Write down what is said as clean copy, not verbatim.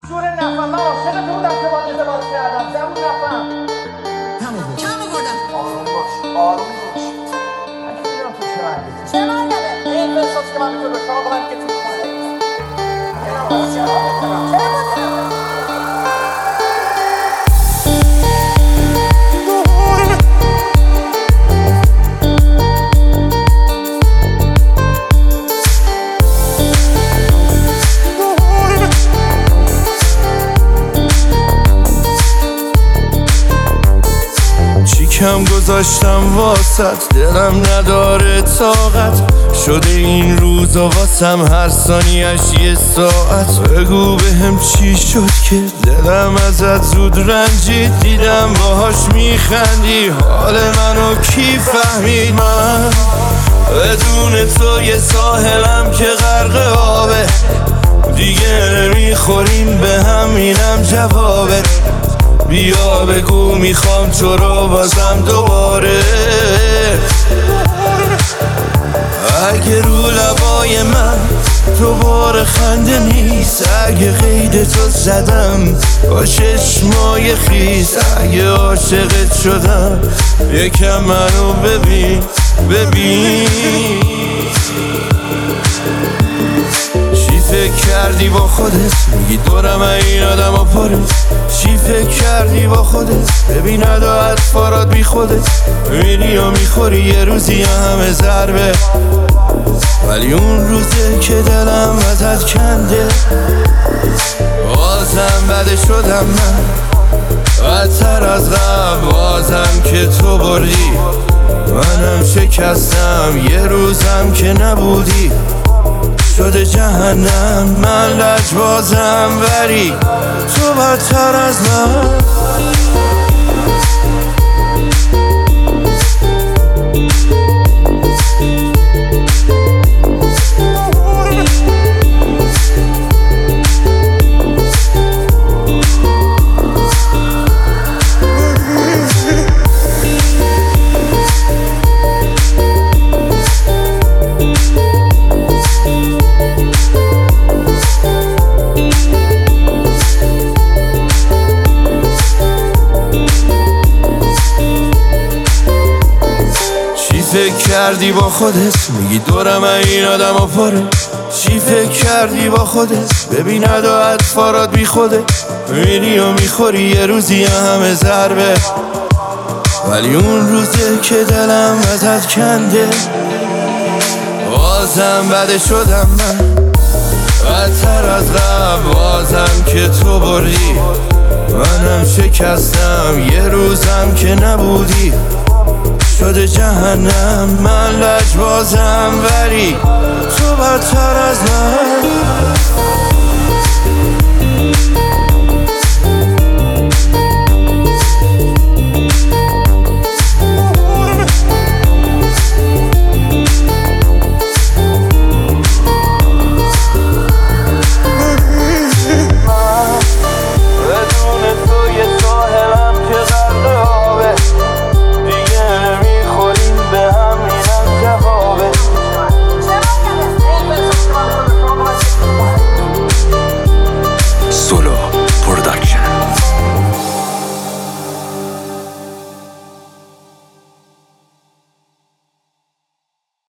جور نفهم من عاشق تو بودم که باید ازدواج کردم زبون نفهم کم بردم آروم باش آروم باش من که میدونم تو چه مردی چه مردمه؟ این احساس که من به تو داشتم آقا من که تو خونه کم گذاشتم واسط دلم نداره طاقت شده این روزا واسم هر ثانیش یه ساعت بگو بهم چی شد که دلم ازت زود رنجید دیدم باهاش میخندی حال منو کی فهمید من بدون تو یه ساحلم که غرق آبه دیگه نمیخوریم به هم اینم جوابه بیا بگو میخوام تو رو بازم دوباره اگه رو لبای من دوباره خنده نیست اگه قید تو زدم با چشمای خیس اگه عاشقت شدم یکم منو ببین چی فکر کردی با خودت میگی دورم این آدم ها پاره چی فکر کردی با خودت ببین نداعت فاراد بی خودت میری و میخوری یه روزی همه ضربه ولی اون روزه که دلم ازت کنده بازم بده شدم من بدتر از قبل بازم که تو بردی منم شکستم یه روزم که نبودی شده جهنم من لجبازم ولی تو بدتر از من فکر کردی با خودت میگی دورم این آدم ها پاره چی فکر کردی با خودت ببین نداعت فاراد بی خودت میری و میخوری یه روزی همه ضربه ولی اون روزه که دلم ازت کنده بازم بده شدم من بدتر از قبل بازم که تو بردی منم شکستم یه روزم که نبودی شده جهنم من لجبازم ولی تو بدتر از من